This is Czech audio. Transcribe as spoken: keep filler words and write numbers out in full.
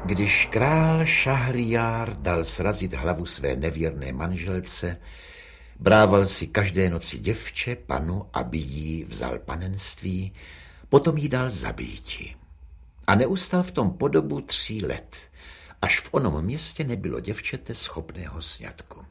Když král Šahriár dal srazit hlavu své nevěrné manželce, brával si každé noci děvče, panu, aby jí vzal panenství, potom jí dal zabíti. A neustal v tom po dobu tří let, až v onom městě nebylo děvčete schopného sňatku.